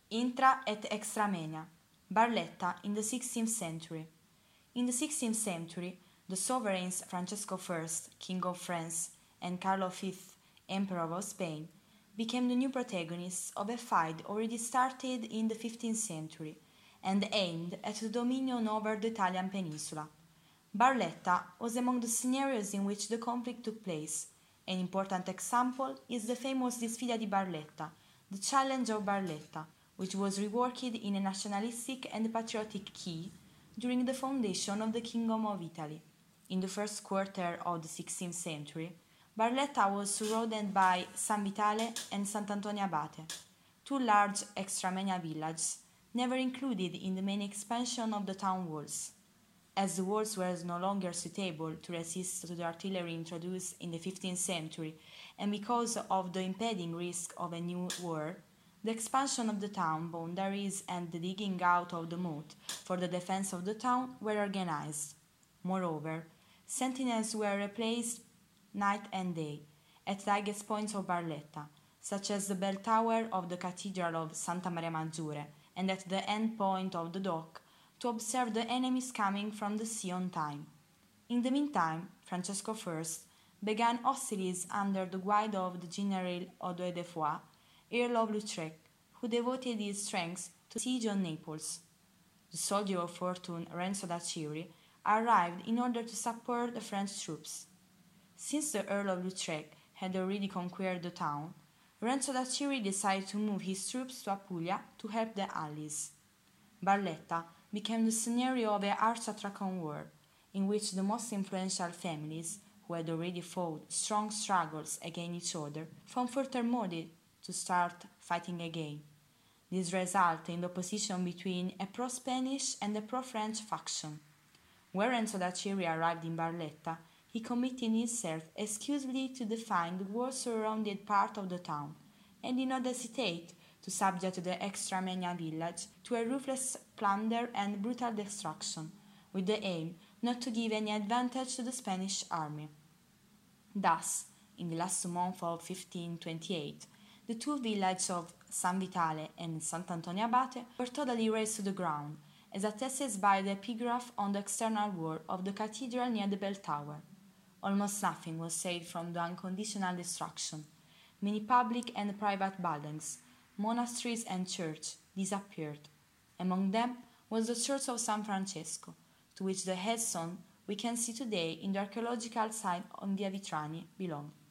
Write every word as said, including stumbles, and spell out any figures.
Intra et Extramenia, Barletta in the sixteenth century. In the sixteenth century, the sovereigns Francesco the First, King of France, and Carlo the Fifth, Emperor of Spain, became the new protagonists of a fight already started in the fifteenth century and aimed at the dominion over the Italian peninsula. Barletta was among the scenarios in which the conflict took place. An important example is the famous Disfidia di Barletta, the Challenge of Barletta, which was reworked in a nationalistic and patriotic key during the foundation of the Kingdom of Italy. In the first quarter of the sixteenth century, Barletta was surrounded by San Vitale and Sant'Antonio Abate, two large extramania villages, never included in the main expansion of the town walls. As the walls were no longer suitable to resist to the artillery introduced in the fifteenth century, and because of the impending risk of a new war, the expansion of the town boundaries and the digging out of the moat for the defense of the town were organized. Moreover, sentinels were replaced night and day at the highest points of Barletta, such as the bell tower of the Cathedral of Santa Maria Maggiore and at the end point of the dock, to observe the enemies coming from the sea on time. In the meantime, Francesco the First began hostilities under the guide of the General Odoe de Foix, Earl of Lautrec, who devoted his strength to the siege of Naples. The soldier of fortune Renzo d'Acciuri arrived in order to support the French troops. Since the Earl of Lautrec had already conquered the town, Renzo d'Acciuri decided to move his troops to Apulia to help the Allies. Barletta became the scenario of a harsh Atracan war, in which the most influential families, who had already fought strong struggles against each other, found further motive to start fighting again. This resulted in the opposition between a pro-Spanish and a pro-French faction. When Renzo d'Acciuri arrived in Barletta, he committed himself exclusively to defend the war-surrounded part of the town, and did not hesitate to subject the Extramania village to a ruthless plunder and brutal destruction, with the aim not to give any advantage to the Spanish army. Thus, in the last month of fifteen twenty-eight, the two villages of San Vitale and Sant'Antonio Abate were totally razed to the ground, as attested by the epigraph on the external wall of the cathedral near the bell tower. Almost nothing was saved from the unconditional destruction. Many public and private buildings, monasteries and churches disappeared. Among them was the Church of San Francesco, to which the headstone we can see today in the archaeological site on Via Vitrani belonged.